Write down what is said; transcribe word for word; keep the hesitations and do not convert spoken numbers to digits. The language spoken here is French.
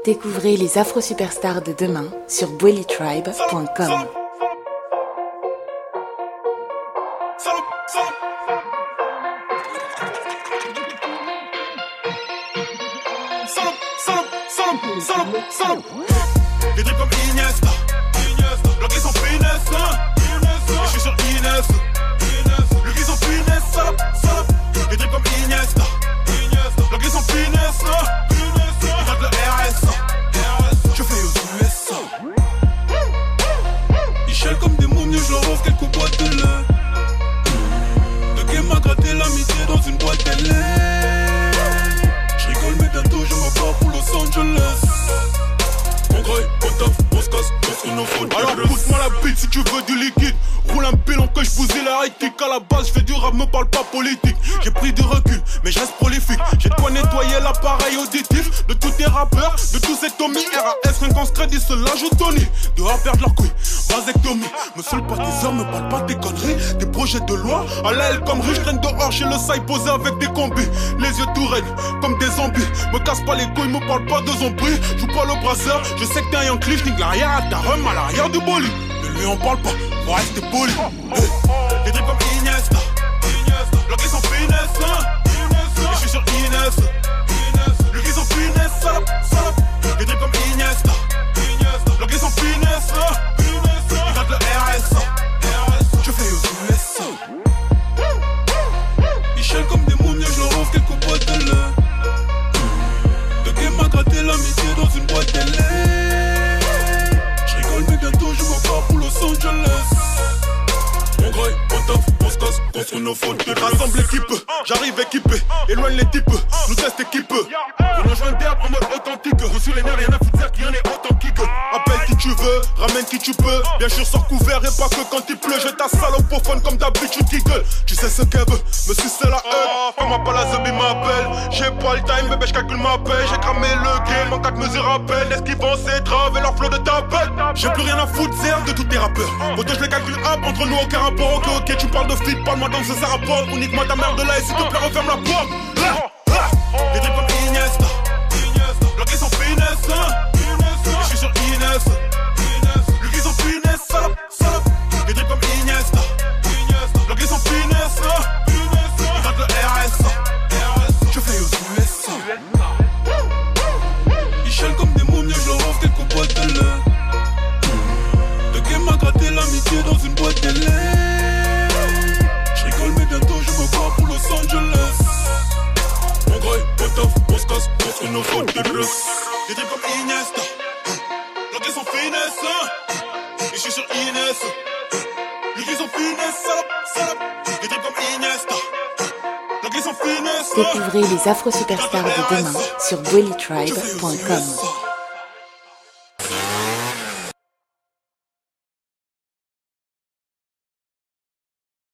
Découvrez les afro-superstars de demain sur bweli tribe point com. Des drips comme Iniesta, bloqués sans finesse, je suis sur Inès, bloqués sans finesse, salope, salope. Des drips comme Iniesta, bloqués sans finesse, ils tentent le R S A, je fais aux U S A. Ils chialent comme des momies, je leur offre quelques boîtes de lait. De game m'a gratté l'amitié dans une boîte de lait. Je rigole mais bientôt je me barre pour Los Angeles. On graille, on taf, on se casse, on se nos fautes. Alors pousse-moi la bite si tu veux du liquide. Roule un bilan que je bousille la high kick. À la base je fais du rap, me parle pas politique. J'ai pris du recul, mais je reste prolifique. J'ai de quoi nettoyer l'appareil auditif de tous tes rappeurs, de tous ces Tommy. R A S, rien qu'en se crédit, cela joue Tony. Dehors perdre leur couille, vasectomie. Me saoule pas tes heures, me parle pas tes conneries. Des projets de loi, à la L comme riche. Je traîne dehors chez le side posé avec des combis. Les yeux tout raides, comme des zombies. Me casse pas les couilles, me parle pas de zombies. Joue pas le brasseur, je sais que t'es un Yankee. Je nique l'arrière à ta rhum à l'arrière du bolide. De lui on parle pas, on reste poli. Hey. Des drips comme Iniesta, bloqués sans finesse, je suis sur Inès, bloqués sans finesse, salope, salope. Des drips comme Iniesta, bloqués sans finesse, ils tentent le R S A, je fais aux U S A. Ils chialent comme des momies, je leur offre quelques boîtes de lait. De game m'a gratté l'amitié dans une boîte de lait. Je rigole mais bientôt je me barre pour Los Angeles. On graille, on taf, on se casse, contre nos fautes. Rassemble l'équipe, j'arrive équipé. Éloigne les types, nous teste équipe. On rejoint d'herbe en mode authentique. Reçu les nerfs, rien à foutre, dire qu'il y en est autant kick. Appelle qui tu veux, ramène qui tu peux. Bien sûr sors couvert et pas que quand il pleut. Je ta salope au fun comme d'habitude qui gueule. Tu sais ce qu'elle veut, me suce c'est la haine. Fais-moi pas la zombie m'appelle. J'ai pas le time, bébé, j'calcule ma paix. J'ai cramé le game en quatre mesures à peine. Esquivant ces traves et leur flow de tapette. J'ai plus rien à foutre, zère de tous tes rappeurs. Autant je les calcule up, entre nous aucun rapport. Ok, ok, tu parles de fit, parle-moi dans ce ça rapporte. Ou nique-moi ta merde là et s'il te plaît referme la porte. Des drips comme Iniesta, bloqués sans finesse, je suis sur Inès, bloqués sans finesse, salope, salope. Des drips comme Iniesta, bloqués sans finesse, ils tentent le R S A, je fais aux U S A. Ils chialent comme des momies, je leur offre quelques boîtes de lait. De game m'a gratté l'amitié dans une boîte de lait. Je rigole mais bientôt je me barre pour Los Angeles. On graille, on taf, on se casse, contre nos fautes de bleu. Des drips comme Iniesta, bloqués sans finesse, et je suis sur Inès. Bloqués sans finesse, salope, salope. Des drips comme Iniesta, bloqués sans finesse. Découvrez les afro-superstars de demain sur bweli tribe point com.